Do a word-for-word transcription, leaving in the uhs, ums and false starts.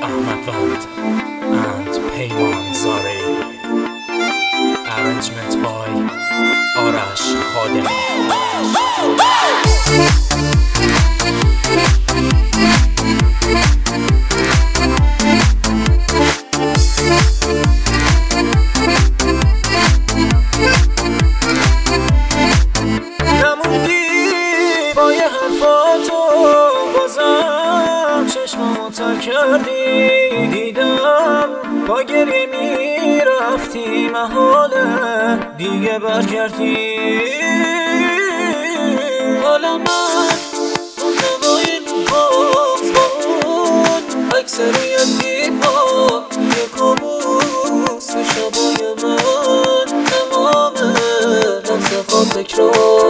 Ahmad Vand and Peyman Zari. Arrangement by Arash Khademi. تر کردی دیدم با گریه می رفتی محاله دیگه برگردی. حالا من مونده با این بازمون اکثریت دیفا یه کابوس شبای من تمام لحظه خواب تکرار